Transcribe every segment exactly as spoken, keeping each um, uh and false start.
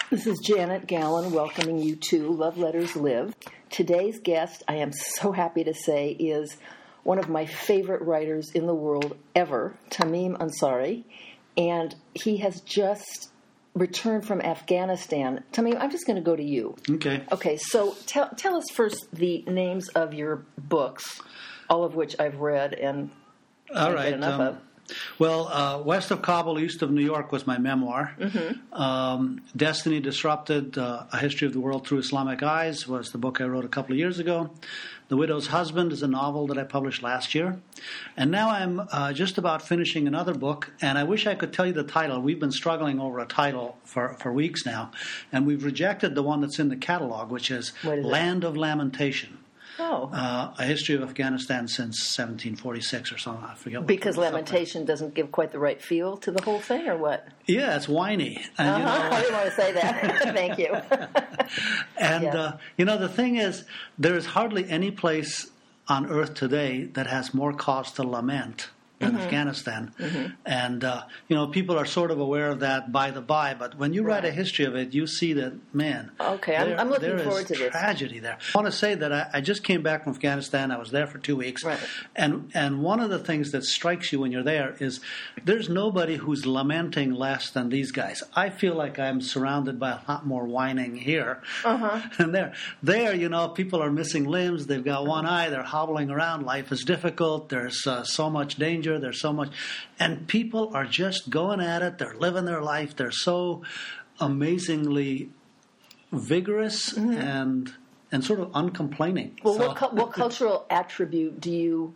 This is Janet Gallen welcoming you to Love Letters Live. Today's guest, I am so happy to say, is one of my favorite writers in the world ever, Tamim Ansari, and he has just returned from Afghanistan. Tamim, I'm just going to go to you. Okay. Okay, so tell, tell us first the names of your books, all of which I've read and all can't right. get enough um, of. Well, uh, West of Kabul, East of New York was my memoir. Mm-hmm. Um, Destiny Disrupted, uh, A History of the World Through Islamic Eyes was the book I wrote a couple of years ago. The Widow's Husband is a novel that I published last year. And now I'm uh, just about finishing another book, and I wish I could tell you the title. We've been struggling over a title for, for weeks now, and we've rejected the one that's in the catalog, which is, What is it? Land of Lamentation. Oh. Uh, a history of Afghanistan since seventeen forty-six or something. I forget. What Because something. Lamentation doesn't give quite the right feel to the whole thing, or what? Yeah, it's whiny. And, Uh-huh. you know, I didn't want to say that. Thank you. and Yeah. uh, you know, the thing is, there is hardly any place on earth today that has more cause to lament than Mm-hmm. Afghanistan. Mm-hmm. And, uh, you know, people are sort of aware of that by the by, but when you write Right. a history of it, you see that, man, Okay, I'm- there, I'm looking there forward is to this. tragedy there. I want to say that I, I just came back from Afghanistan. I was there for two weeks. Right. And, and one of the things that strikes you when you're there is there's nobody who's lamenting less than these guys. I feel like I'm surrounded by a lot more whining here Uh-huh. and there. There, you know, people are missing limbs. They've got one eye. They're hobbling around. Life is difficult. There's uh, so much danger. There's so much. And people are just going at it. They're living their life. They're so amazingly vigorous Mm-hmm. and and sort of uncomplaining. Well, So- what, cu- what cultural attribute do you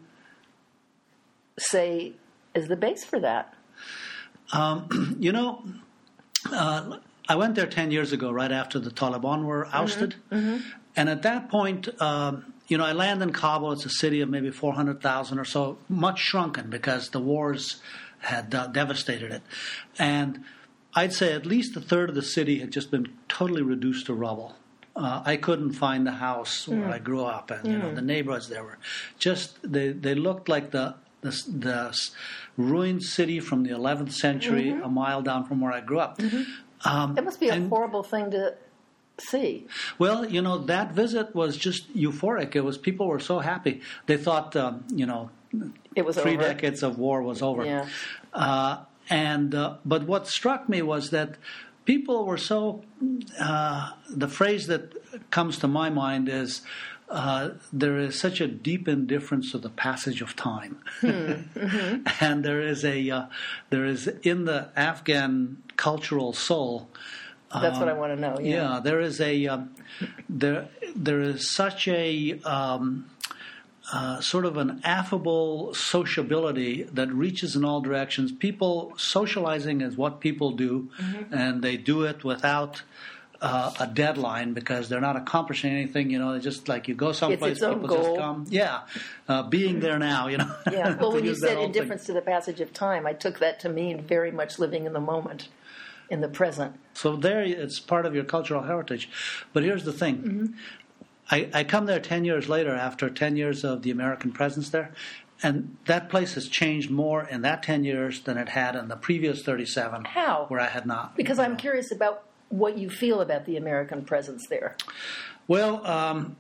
say is the base for that? Um, you know, uh, I went there ten years ago, right after the Taliban were ousted. Mm-hmm. And at that point, um, you know, I land in Kabul. It's a city of maybe four hundred thousand or so, much shrunken because the wars had uh, devastated it. And I'd say at least a third of the city had just been totally reduced to rubble. Uh, I couldn't find the house where I grew up, and you know the neighborhoods there were just they they looked like the the, the ruined city from the eleventh century, a mile down from where I grew up. Um, That must be a and- horrible thing to see. Well, you know, that visit was just euphoric. It was people were so happy. They thought, um, you know, It was three over. decades of war was over. Yeah. Uh, and uh, but what struck me was that people were so. Uh, the phrase that comes to my mind is. Uh, there is such a deep indifference to the passage of time, Mm-hmm. and there is a uh, there is in the Afghan cultural soul. That's what I Um, want to know. Yeah, Yeah. there is a um, there there is such a um, uh, sort of an affable sociability that reaches in all directions. People socializing is what people do, Mm-hmm. and they do it without. Uh, a deadline because they're not accomplishing anything, you know. They just like you go someplace, its own people goal. just come. Yeah, uh, being there now, you know. Yeah. Well, To when you use that said old thing. indifference to the passage of time, I took that to mean very much living in the moment, in the present. So there, it's part of your cultural heritage. But here's the thing. Mm-hmm. I, I come there ten years later after ten years of the American presence there, and that place has changed more in that ten years than it had in the previous thirty-seven. How? Where I had not. Because I'm curious about what you feel about the American presence there. Well, um,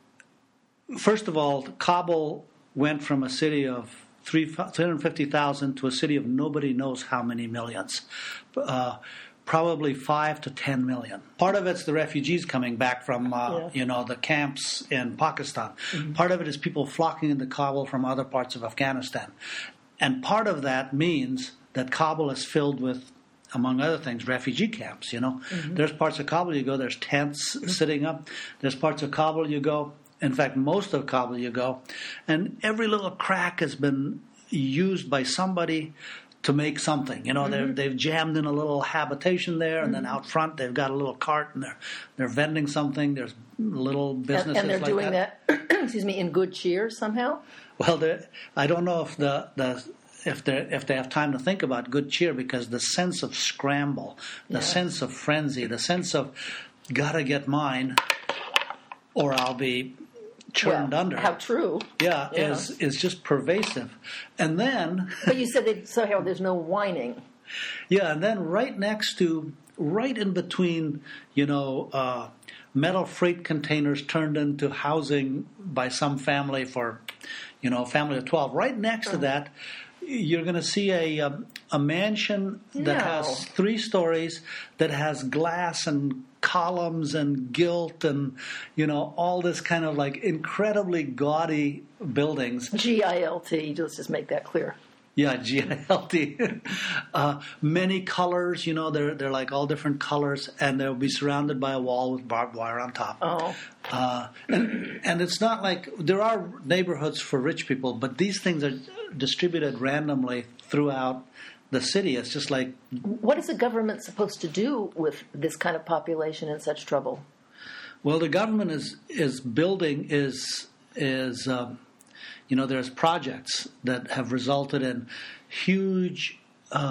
first of all, Kabul went from a city of three hundred fifty thousand to a city of nobody knows how many millions. Uh, probably five to ten million. Part of it's the refugees coming back from, uh, Yeah. you know, the camps in Pakistan. Mm-hmm. Part of it is people flocking into Kabul from other parts of Afghanistan. And part of that means that Kabul is filled with, among other things, refugee camps, you know. Mm-hmm. There's parts of Kabul you go, there's tents sitting up. There's parts of Kabul you go, in fact, most of Kabul you go, and every little crack has been used by somebody to make something. You know, Mm-hmm. they've jammed in a little habitation there, and then out front they've got a little cart, and they're they're vending something. There's little And, businesses and they're like doing that, excuse me, in good cheer somehow? Well, they're- I don't know if the the if they if they have time to think about good cheer, because the sense of scramble, the Yeah. sense of frenzy, the sense of gotta get mine, or I'll be churned Well, under. How true. yeah, Yeah. is is just pervasive. And then But you said that somehow there's no whining. yeah, and then right next to right in between, you know, uh, metal freight containers turned into housing by some family for, you know, a family of twelve. Right next to that, you're going to see a um, a mansion that No. has three stories, that has glass and columns and gilt and, you know, all this kind of like incredibly gaudy buildings. G I L T, let's just make that clear. Yeah, G I L T. uh, many colors, you know, they're they're like all different colors, and they'll be surrounded by a wall with barbed wire on top. Oh. Uh, and, and it's not like there are neighborhoods for rich people, but these things are distributed randomly throughout the city. It's just like, What is the government supposed to do with this kind of population in such trouble? well, the government is is building is is. Um, You know, there's projects that have resulted in huge,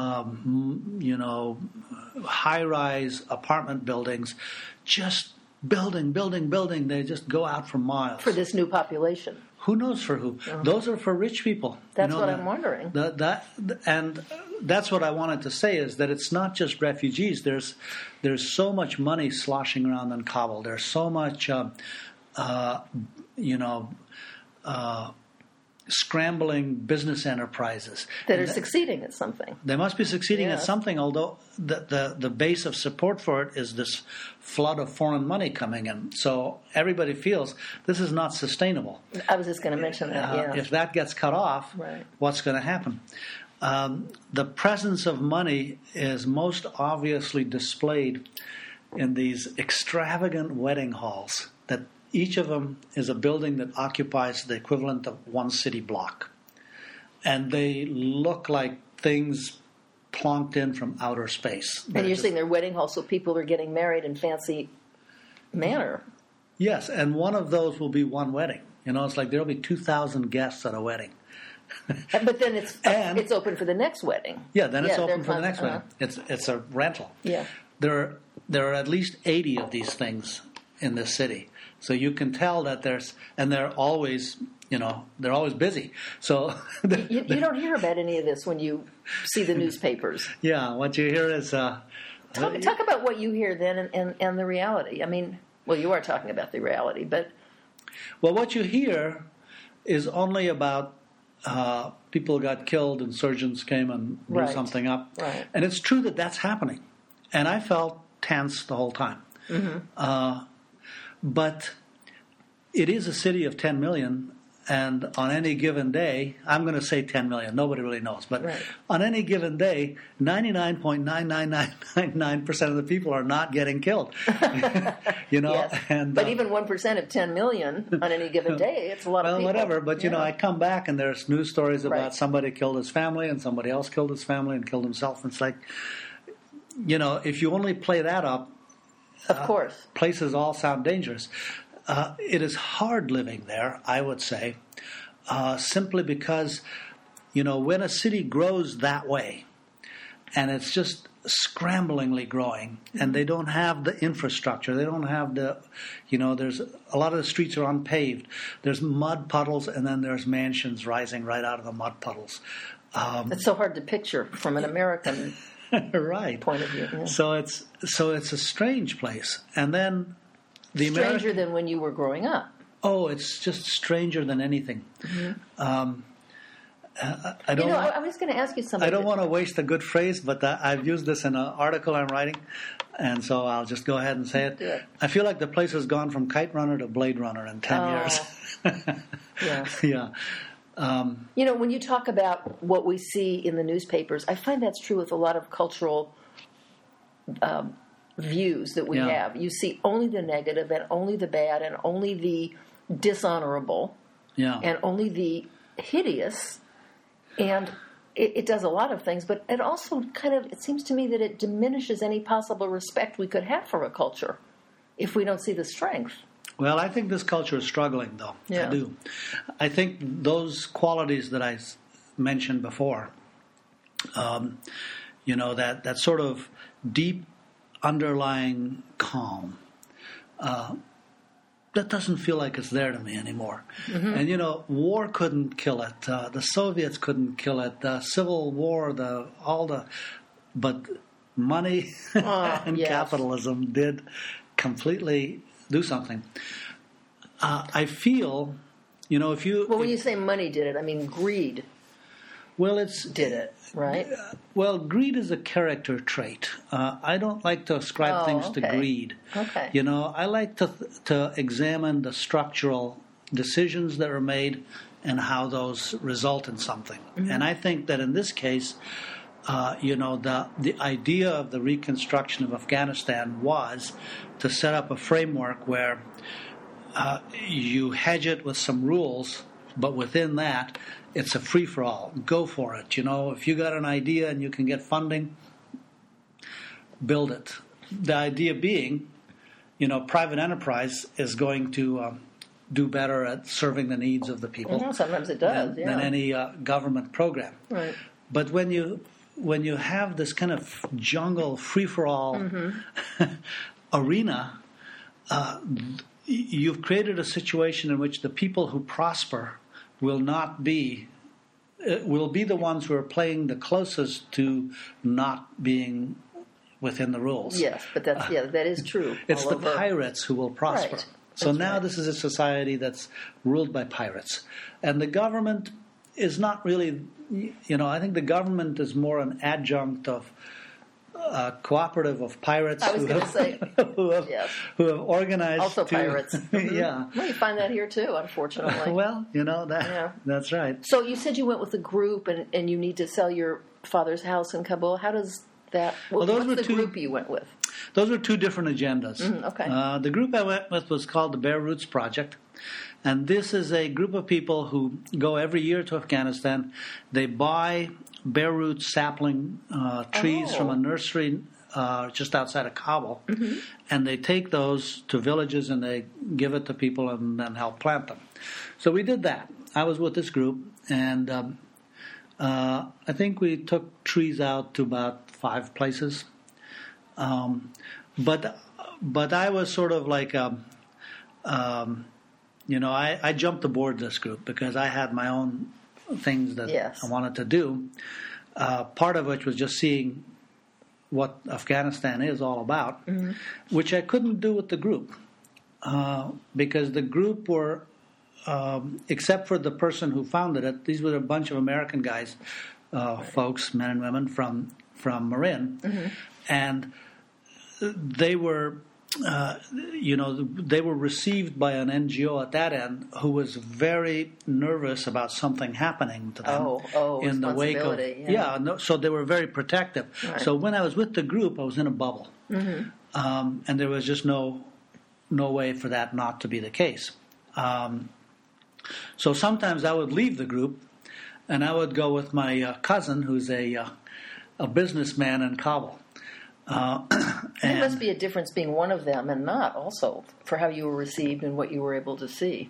um, you know, high-rise apartment buildings, just building, building, building. They just go out for miles. For this new population. Who knows for who? Those are for rich people. That's You know, what that- I'm wondering. That, that and that's what I wanted to say is that it's not just refugees. There's there's so much money sloshing around in Kabul. There's so much, um, uh, you know. Uh, scrambling business enterprises That are And succeeding at something. they must be succeeding at Yes. something, although the, the the base of support for it is this flood of foreign money coming in. So everybody feels this is not sustainable. I was just going to mention that, Uh, yeah. If that gets cut off, Right. what's going to happen? Um, the presence of money is most obviously displayed in these extravagant wedding halls that each of them is a building that occupies the equivalent of one city block. And they look like things plonked in from outer space. And They're you're just- saying they're wedding halls, so people are getting married in fancy manner. Yes, and one of those will be one wedding. You know, it's like there'll be two thousand guests at a wedding. But then it's And- it's open for the next wedding. Yeah, then it's Yeah, open they're for the con- next uh-huh. wedding. It's it's a rental. Yeah. There are, there are at least eighty of these things in this city. So you can tell that there's, and they're always, you know, they're always busy. So, You, you don't hear about any of this when you see the newspapers. yeah, what you hear is, uh, Talk, talk about what you hear then and, and, and the reality. I mean, well, you are talking about the reality, but well, what you hear is only about uh, people got killed, insurgents came and blew Right. something up. Right. And it's true that that's happening. And I felt tense the whole time. Mm-hmm. Uh, but it is a city of ten million, and on any given day, I'm going to say ten million, nobody really knows, but Right. on any given day, ninety-nine point nine nine nine nine nine percent of the people are not getting killed. you know, yes. and but uh, even one percent of ten million on any given day, it's a lot well, of people. whatever. But you know, Yeah. I come back and there's news stories about Right. somebody killed his family and somebody else killed his family and killed himself. And it's like, you know, if you only play that up, Of course. places all sound dangerous. Uh, it is hard living there, I would say, uh, simply because, you know, when a city grows that way, and it's just scramblingly growing, and they don't have the infrastructure, they don't have the, you know, there's a lot of the streets are unpaved. There's mud puddles, and then there's mansions rising right out of the mud puddles. Um, It's so hard to picture from an American right. point of view. Yeah. So it's so it's a strange place, and then the Stranger American. than when you were growing up. Oh, it's just stranger than anything. Um, I, I don't. You know, I, want, I was going to ask you something. I don't want to waste a good phrase, but I, I've used this in an article I'm writing, and so I'll just go ahead and say it. Do it. I feel like the place has gone from Kite Runner to Blade Runner in ten Oh. years. Yes. yeah. Um, You know, when you talk about what we see in the newspapers, I find that's true with a lot of cultural um, views that we Yeah. have. You see only the negative and only the bad and only the dishonorable yeah. and only the hideous. And it, it does a lot of things, but it also kind of, it seems to me that it diminishes any possible respect we could have for a culture if we don't see the strength. Well, I think this culture is struggling, though. Yeah. I do. I think those qualities that I s- mentioned before, um, you know, that, that sort of deep underlying calm, uh, that doesn't feel like it's there to me anymore. Mm-hmm. And, you know, war couldn't kill it. Uh, the Soviets couldn't kill it. The Civil War, the all the... But money uh, and yes. capitalism did completely do something. Uh, I feel, you know, if you... Well, when if, you say money did it, I mean greed well, it's did it, right? Uh, well, greed is a character trait. Uh, I don't like to ascribe Oh, things okay. to greed. Okay. You know, I like to to examine the structural decisions that are made and how those result in something. Mm-hmm. And I think that in this case, uh, you know, the the idea of the reconstruction of Afghanistan was to set up a framework where uh, you hedge it with some rules, but within that, it's a free-for-all. Go for it. You know, if you got an idea and you can get funding, build it. The idea being, you know, private enterprise is going to um, do better at serving the needs of the people. Mm-hmm. Sometimes it does, than, yeah. than any uh, government program. Right. But when you when you have this kind of jungle free-for-all mm-hmm. arena, uh, you've created a situation in which the people who prosper will not be uh, will be the ones who are playing the closest to not being within the rules. Yes, but that's yeah, that is true. It's All the of the pirates who will prosper. Right. So That's now right. this is a society that's ruled by pirates, and the government is not really. You know, I think the government is more an adjunct of a cooperative of pirates I was who, gonna have, say, who, have, yes. who have organized Also to, pirates. Mhm. Yeah. Well, you find that here too, unfortunately. Well, you know that Yeah. that's right. So you said you went with a group, and, and you need to sell your father's house in Kabul. How does that? Well, those what's were the two- group you went with? Those were two different agendas. Mhm, okay. Uh, the group I went with was called the Bare Roots Project. And this is a group of people who go every year to Afghanistan. They buy bare root sapling uh, trees Oh. from a nursery uh, just outside of Kabul. Mm-hmm. And they take those to villages and they give it to people and then help plant them. So we did that. I was with this group. And um, uh, I think we took trees out to about five places. Um, but but I was sort of like, um, um, you know, I, I jumped aboard this group because I had my own things that Yes. I wanted to do. Uh, part of which was just seeing what Afghanistan is all about, mm-hmm. which I couldn't do with the group uh, because the group were, um, except for the person who founded it, these were a bunch of American guys, uh, folks, men and women from from Marin, mm-hmm. and they were, uh, you know, they were received by an N G O at that end who was very nervous about something happening to them Oh, oh, in the wake of responsibility, yeah. yeah. No, so they were very protective. Right. So when I was with the group, I was in a bubble, mm-hmm. um, and there was just no no way for that not to be the case. Um, so sometimes I would leave the group, and I would go with my uh, cousin, who's a uh, a businessman in Kabul. Uh, There must be a difference being one of them and not also for how you were received and what you were able to see.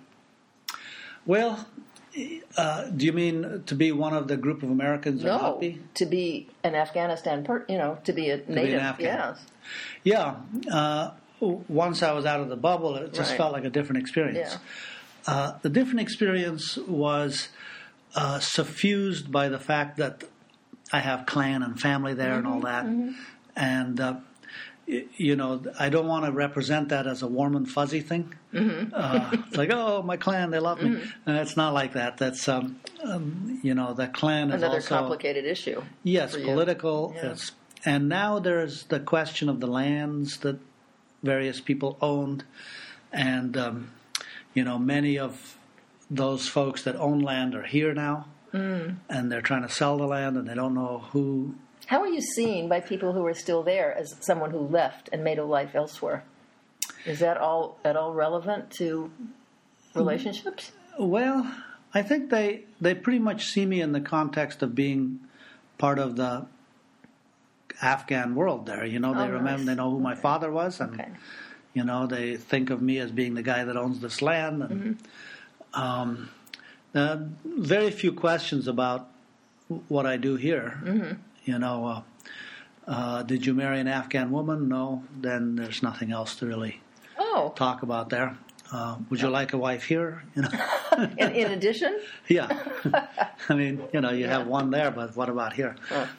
Well, uh, do you mean to be one of the group of Americans or No, not be? to be an Afghanistan, per, you know, to be a be native. an Afghan. Yes. Yeah. Uh, once I was out of the bubble, it just Right. felt like a different experience. Yeah. Uh, the different experience was uh, suffused by the fact that I have clan and family there Mm-hmm, and all that. Mm-hmm. And, uh, y- you know, I don't want to represent that as a warm and fuzzy thing. Mm-hmm. uh, it's like, oh, my clan, they love me. Mm-hmm. Uh, it's not like that. That's, um, um, you know, the clan is Another also... complicated issue. Yes, for you. political. Yeah. It's, and now there's the question of the lands that various people owned. And, um, you know, many of those folks that own land are here now. Mm. And they're trying to sell the land and they don't know who... How are you seen by people who are still there as someone who left and made a life elsewhere? Is that all at all relevant to relationships? Well, I think they they pretty much see me in the context of being part of the Afghan world there. You know, they Oh, remember, nice. they know who my father was, and Okay. you know, they think of me as being the guy that owns this land. And Mm-hmm. um, uh, very few questions about what I do here. Mm-hmm. You know, uh, uh, did you marry an Afghan woman? No. Then there's nothing else to really Oh. talk about there. Uh, would you like a wife here? You know. in, in addition? Yeah. I mean, you know, you Yeah. have one there, but what about here? Oh.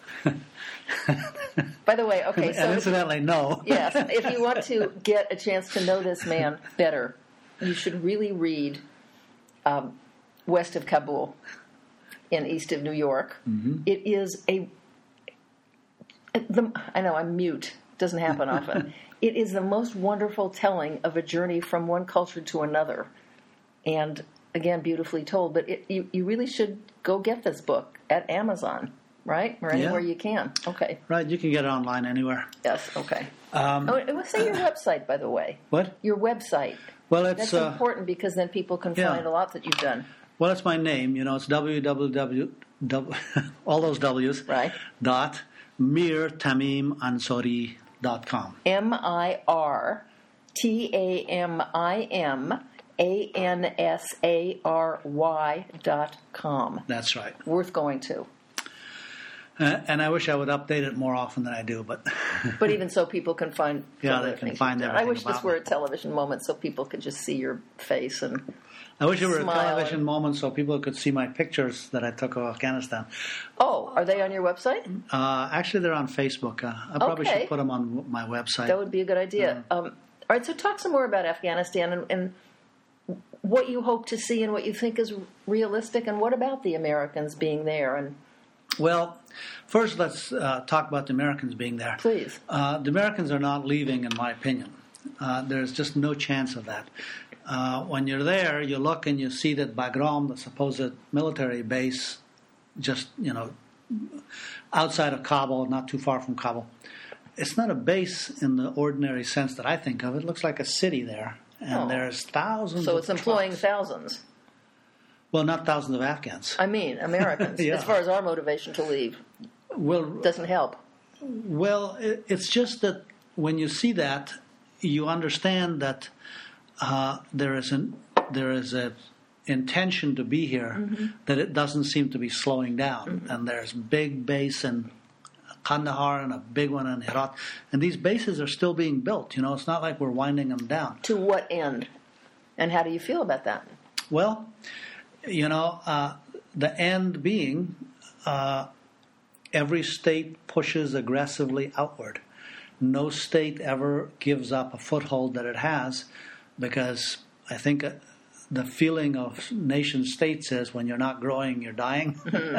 By the way, okay, so and incidentally, no. yes, if you want to get a chance to know this man better, you should really read um, West of Kabul in East of New York. Mm-hmm. It is a, the, I know I'm mute, doesn't happen often. It is the most wonderful telling of a journey from one culture to another. And again, beautifully told, but it, you, you really should go get this book at Amazon, right? Or anywhere Yeah. you can. Okay. Right, you can get it online anywhere. Yes, okay. Um, Oh, and let's say your website, by the way. what? Your website. Well, it's That's uh, important because then people can yeah. find a lot that you've done. well, it's my name. You know, it's www. all those W's. Right. Dot mir tamim ansari dot com. M I R T A M I M A N S A R Y dot com. That's right. Worth going to. Uh, and I wish I would update it more often than I do, but But even so, people can find. Yeah, some of they the can things find you've done. I everything wish this about were me. a television moment so people could just see your face and. I wish it were Smile a television and- moment so people could see my pictures that I took of Afghanistan. Oh, are they on your website? Uh, actually, they're on Facebook. Uh, I probably Okay. should put them on my website. That would be a good idea. Um, all right, so talk some more about Afghanistan and, and what you hope to see and what you think is realistic, and what about the Americans being there? And Well, first let's uh, talk about the Americans being there. please, Uh, the Americans are not leaving, in my opinion. Uh, there's just no chance of that. Uh, when you're there, you look and you see that Bagram, the supposed military base, just, you know, outside of Kabul, not too far from Kabul. It's not a base in the ordinary sense that I think of. It looks like a city there. And Oh. there's thousands so of it's employing trucks. thousands. Well, not thousands of Afghans. I mean, Americans. Yeah. As far as our motivation to leave, Well, doesn't help. Well, it, it's just that when you see that, you understand that uh, there is an there is a intention to be here, Mm-hmm. that it doesn't seem to be slowing down. And there's big base in Kandahar and a big one in Herat, and these bases are still being built. You know, it's not like we're winding them down. To what end? And how do you feel about that? Well, you know, uh, the end being uh, every state pushes aggressively outward. No state ever gives up a foothold that it has, because I think uh, the feeling of nation states is when you're not growing, you're dying.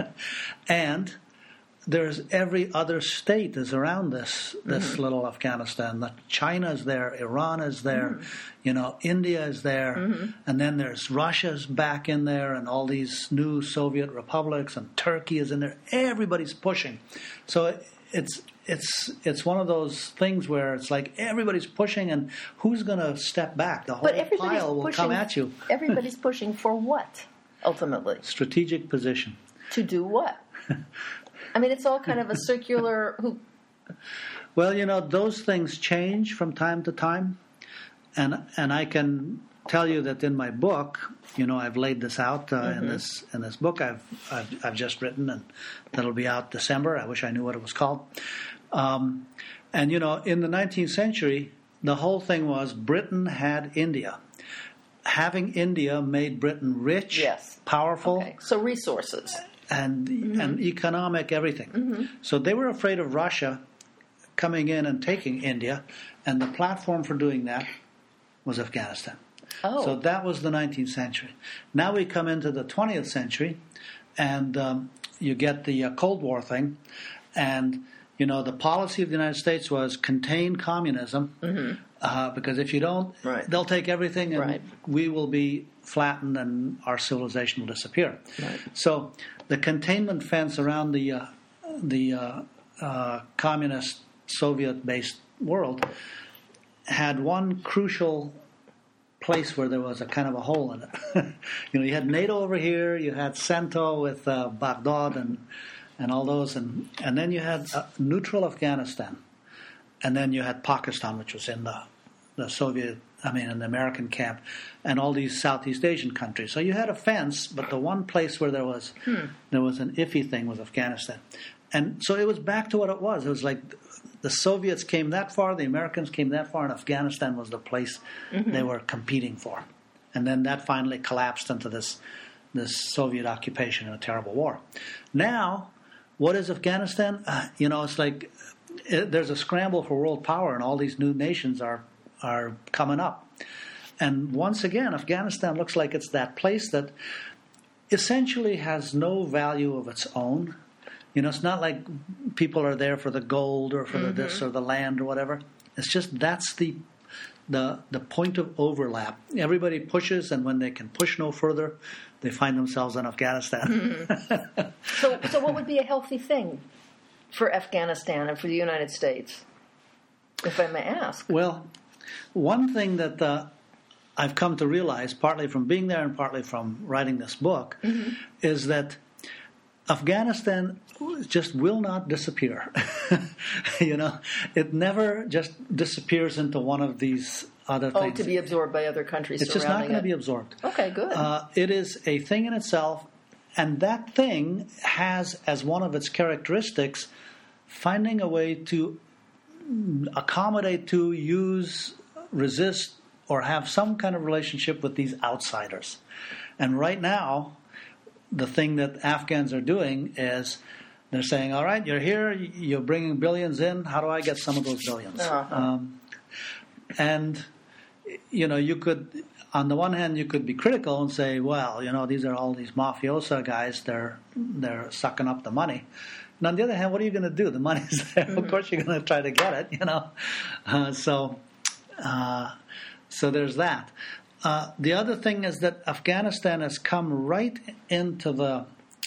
And there's every other state is around this this Mm-hmm. little Afghanistan. That China is there, Iran is there, Mm-hmm. you know, India is there, and then there's Russia's back in there, and all these new Soviet republics, and Turkey is in there. Everybody's pushing, so it, it's it's it's one of those things where it's like everybody's pushing, and who's going to step back? The whole But everybody's pile will pushing. come at you. Everybody's pushing for what? Ultimately, Strategic position. to do what? I mean, it's all kind of a circular hoop. Well, you know, those things change from time to time, and and I can tell you that in my book, you know, I've laid this out uh, Mm-hmm. in this in this book I've, I've I've just written, and that'll be out December. I wish I knew what it was called. Um, and you know, in the nineteenth century, the whole thing was Britain had India. Having India made Britain rich, Yes. powerful, Okay, so resources. and Mm-hmm. and economic everything. So they were afraid of Russia coming in and taking India, and the platform for doing that was Afghanistan. Oh, So that was the nineteenth century. Now we come into the twentieth century, and um, you get the uh, Cold War thing, and you know the policy of the United States was contain communism, uh, because if you don't, Right. they'll take everything, and Right. we will be flattened, and our civilization will disappear. Right. So the containment fence around the uh, the uh, uh, communist Soviet-based world had one crucial place where there was a kind of a hole in it. You know, you had NATO over here, you had CENTO with uh, Baghdad and and all those, and and then you had uh, neutral Afghanistan, and then you had Pakistan, which was in the the Soviet, I mean, in the American camp, and all these Southeast Asian countries. So you had a fence, but the one place where there was there was an iffy thing was Afghanistan, and so it was back to what it was. It was like the Soviets came that far, the Americans came that far, and Afghanistan was the place they were competing for. And then that finally collapsed into this this Soviet occupation and a terrible war. Now, what is Afghanistan? Uh, you know, it's like it, there's a scramble for world power, and all these new nations are are coming up. And once again, Afghanistan looks like it's that place that essentially has no value of its own. You know, it's not like people are there for the gold or for mm-hmm. the this or the land or whatever. It's just that's the the the point of overlap. Everybody pushes, and when they can push no further, they find themselves in Afghanistan. Mm-hmm. so, so what would be a healthy thing for Afghanistan and for the United States, if I may ask? Well, one thing that uh, I've come to realize, partly from being there and partly from writing this book, mm-hmm. is that Afghanistan just will not disappear. You know, it never just disappears into one of these other oh, things. Oh, to be absorbed by other countries It's just not going it. to be absorbed. Okay, good. Uh, it is a thing in itself, and that thing has as one of its characteristics finding a way to accommodate to, use, resist, or have some kind of relationship with these outsiders. And right now, the thing that Afghans are doing is they're saying, all right, you're here, you're bringing billions in, how do I get some of those billions? Uh-huh. Um, and, you know, you could, on the one hand, you could be critical and say, well, you know, these are all these mafiosa guys, they're they're sucking up the money. And on the other hand, what are you going to do? The money's there. Mm-hmm. Of course you're going to try to get it, you know. Uh, so, uh, so there's that. Uh, the other thing is that Afghanistan has come right into the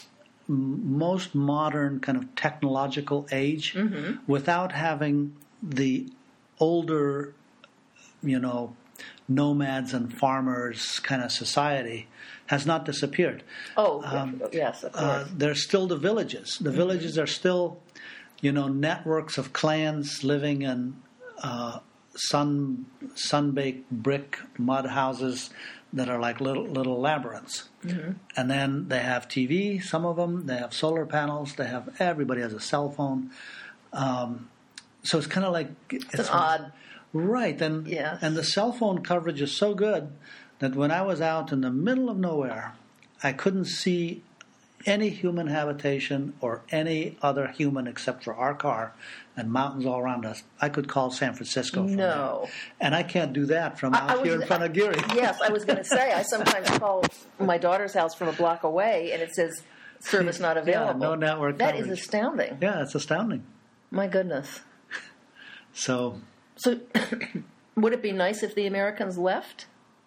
most modern kind of technological age mm-hmm. without having the older, you know, nomads and farmers kind of society has not disappeared. Oh, um, yes, of course. Uh, there's still the villages. The mm-hmm. villages are still, you know, networks of clans living in uh, sun sun-baked brick mud houses that are like little little labyrinths. Mm-hmm. And then they have T V, some of them. They have solar panels. They have everybody has a cell phone. Um, so it's kind of like it's, it's an odd, right? And yes. and the cell phone coverage is so good that when I was out in the middle of nowhere, I couldn't see any human habitation or any other human except for our car and mountains all around us. I could call San Francisco from no. there. And I can't do that from out was, here in front of Geary. Yes, I was going to say, I sometimes call my daughter's house from a block away and it says, service not available. Yeah, no network That coverage. is astounding. Yeah, it's astounding. My goodness. So... So would it be nice if the Americans left?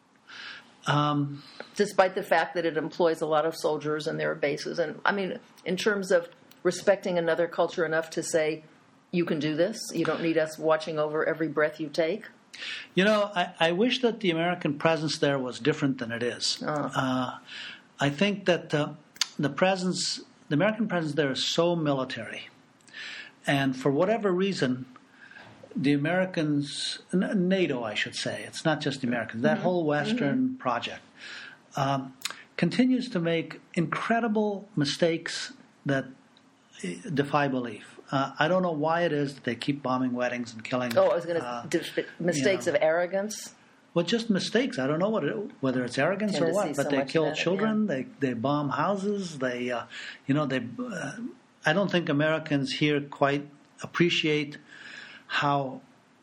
Um, Despite the fact that it employs a lot of soldiers and their bases. And I mean, in terms of respecting another culture enough to say, you can do this, you don't need us watching over every breath you take? You know, I, I wish that the American presence there was different than it is. Oh. Uh, I think that uh, the presence, the American presence there is so military. And for whatever reason, the Americans, NATO, I should say, it's not just the Americans, that mm-hmm. whole Western mm-hmm. project um, continues to make incredible mistakes that defy belief. Uh, I don't know why it is that they keep bombing weddings and killing. Oh, I was going to uh, mistakes you know, of arrogance. Well, just mistakes. I don't know what it, whether it's arrogance or what, but so they kill children. It, yeah. They they bomb houses. They, uh, you know, they. Uh, I don't think Americans here quite appreciate how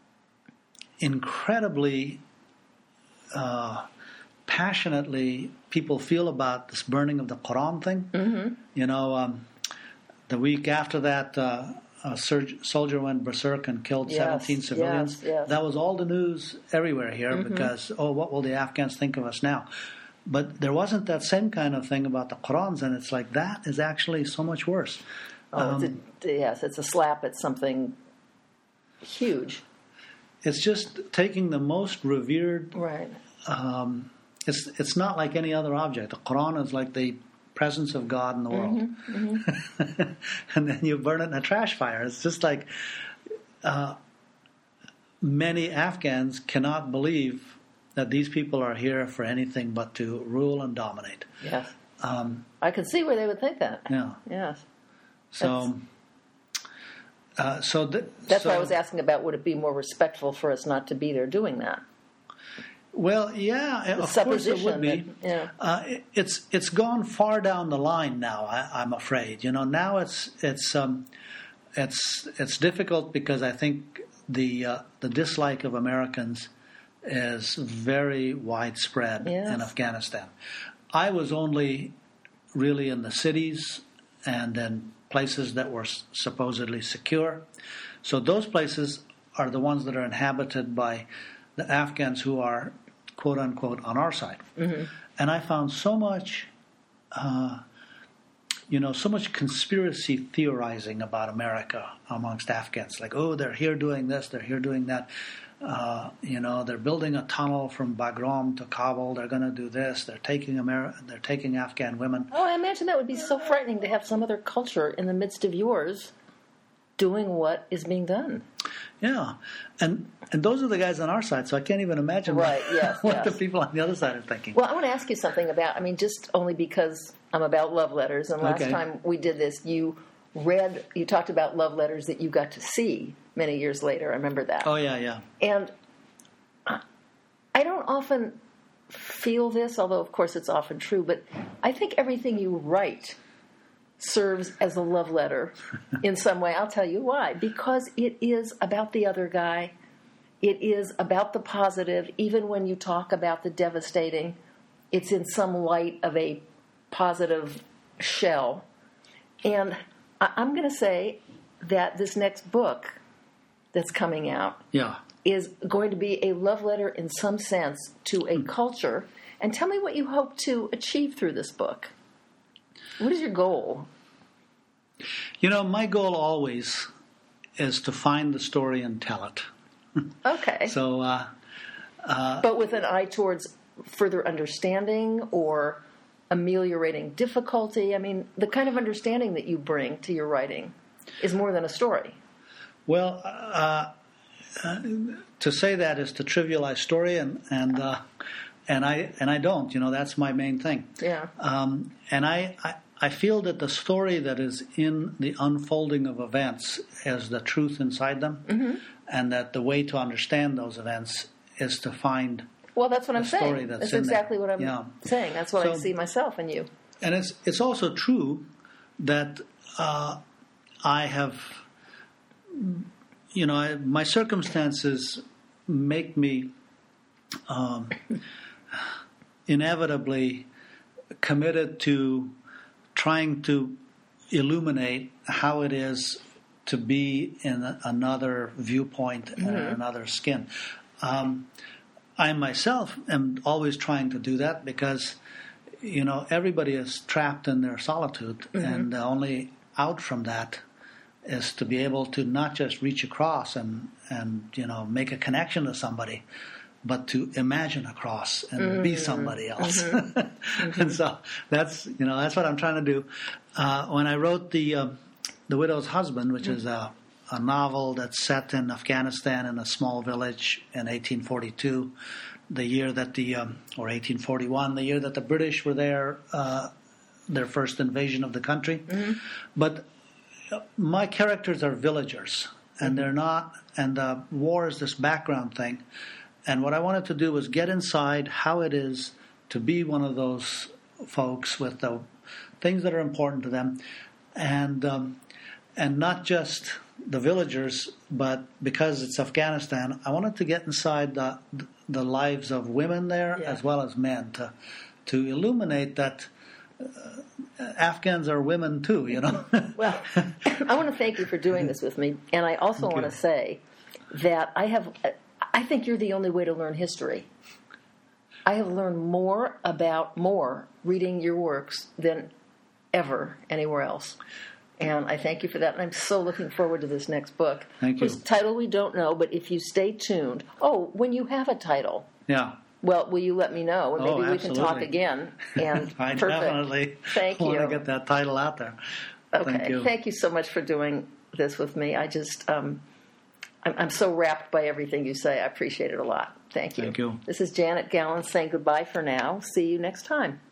incredibly uh, passionately people feel about this burning of the Quran thing. Mm-hmm. You know, um, the week after that, uh, a surg- soldier went berserk and killed yes, seventeen civilians. Yes, yes. That was all the news everywhere here mm-hmm. because, oh, what will the Afghans think of us now? But there wasn't that same kind of thing about the Qurans, and it's like that is actually so much worse. Oh, um, it's a, yes, it's a slap at something huge. It's just taking the most revered. Right. Um, it's it's not like any other object. The Quran is like the presence of God in the world, mm-hmm, mm-hmm. and then you burn it in a trash fire. It's just like uh, many Afghans cannot believe that these people are here for anything but to rule and dominate. Yes. Um, I can see where they would think that. Yeah. Yes. So. Uh, so th- That's so, why I was asking about would it be more respectful for us not to be there doing that? Well, yeah, The of course it would supposition be. that- yeah. Uh, it, it's it's gone far down the line now. I, I'm afraid. You know, now it's it's um, it's it's difficult because I think the uh, the dislike of Americans is very widespread Yes. in Afghanistan. I was only really in the cities and in places that were s- supposedly secure. So those places are the ones that are inhabited by the Afghans who are, quote unquote, on our side. Mm-hmm. And I found so much, uh, you know, so much conspiracy theorizing about America amongst Afghans. Like, oh, they're here doing this, they're here doing that. Uh, you know, they're building a tunnel from Bagram to Kabul. They're going to do this. They're taking Ameri- They're taking Afghan women. Oh, I imagine that would be so frightening to have some other culture in the midst of yours doing what is being done. Yeah, and and those are the guys on our side. So I can't even imagine Right, what, yes, what yes. the people on the other side are thinking. Well, I want to ask you something about, I mean, just only because I'm about love letters, and last Okay. time we did this, you read, you talked about love letters that you got to see many years later. I remember that. Oh yeah, yeah. And I I don't often feel this, although of course it's often true, but I think everything you write serves as a love letter in some way. I'll tell you why. Because it is about the other guy. It is about the positive. Even when you talk about the devastating, it's in some light of a positive shell. And I- I'm going to say that this next book that's coming out Yeah. is going to be a love letter in some sense to a culture. And tell me what you hope to achieve through this book. What is your goal? You know, my goal always is to find the story and tell it. Okay. So, uh, But with an eye towards further understanding or ameliorating difficulty. I mean, the kind of understanding that you bring to your writing is more than a story. well, uh, uh, to say that is to trivialize story, and and uh, and I and I don't. You know, that's my main thing. Yeah. Um, and I, I I feel that the story that is in the unfolding of events is the truth inside them, mm-hmm. and that the way to understand those events is to find. Well, that's what I'm story saying. that's That's in exactly there. what I'm Yeah. saying. That's what I So- see myself in you. And it's it's also true that uh, I have, you know, I, my circumstances make me um, inevitably committed to trying to illuminate how it is to be in a, another viewpoint and Mm-hmm. another skin. Um, I myself am always trying to do that because, you know, everybody is trapped in their solitude, Mm-hmm. and the only out from that is to be able to not just reach across and, and you know, make a connection to somebody, but to imagine across and Mm-hmm. be somebody else. And so that's, you know, that's what I'm trying to do. Uh, when I wrote the uh, the Widow's Husband, which is a, a novel that's set in Afghanistan in a small village in eighteen forty-two, the year that the, um, or eighteen forty-one, the year that the British were there, uh, their first invasion of the country. But my characters are villagers, and they're not, and the war is this background thing. And what I wanted to do was get inside how it is to be one of those folks with the things that are important to them, and um, and not just the villagers, but because it's Afghanistan, I wanted to get inside the the lives of women there Yeah. as well as men to to illuminate that uh, Afghans are women too. You know. Well, I want to thank you for doing this with me. And I also Thank want you. to say that I have, I think you're the only way to learn history. I have learned more about more reading your works than ever anywhere else. And I thank you for that. And I'm so looking forward to this next book. Thank you. Whose title we don't know, but if you stay tuned. Oh, when you have a title, Yeah. well, will you let me know? And maybe Oh, we can talk absolutely. again. And I perfect. definitely Thank want you. to get that title out there. Okay. Thank you. so much for doing this with me. I just, um, I'm, I'm so wrapped by everything you say. I appreciate it a lot. Thank you. Thank you. This is Janet Gallen saying goodbye for now. See you next time.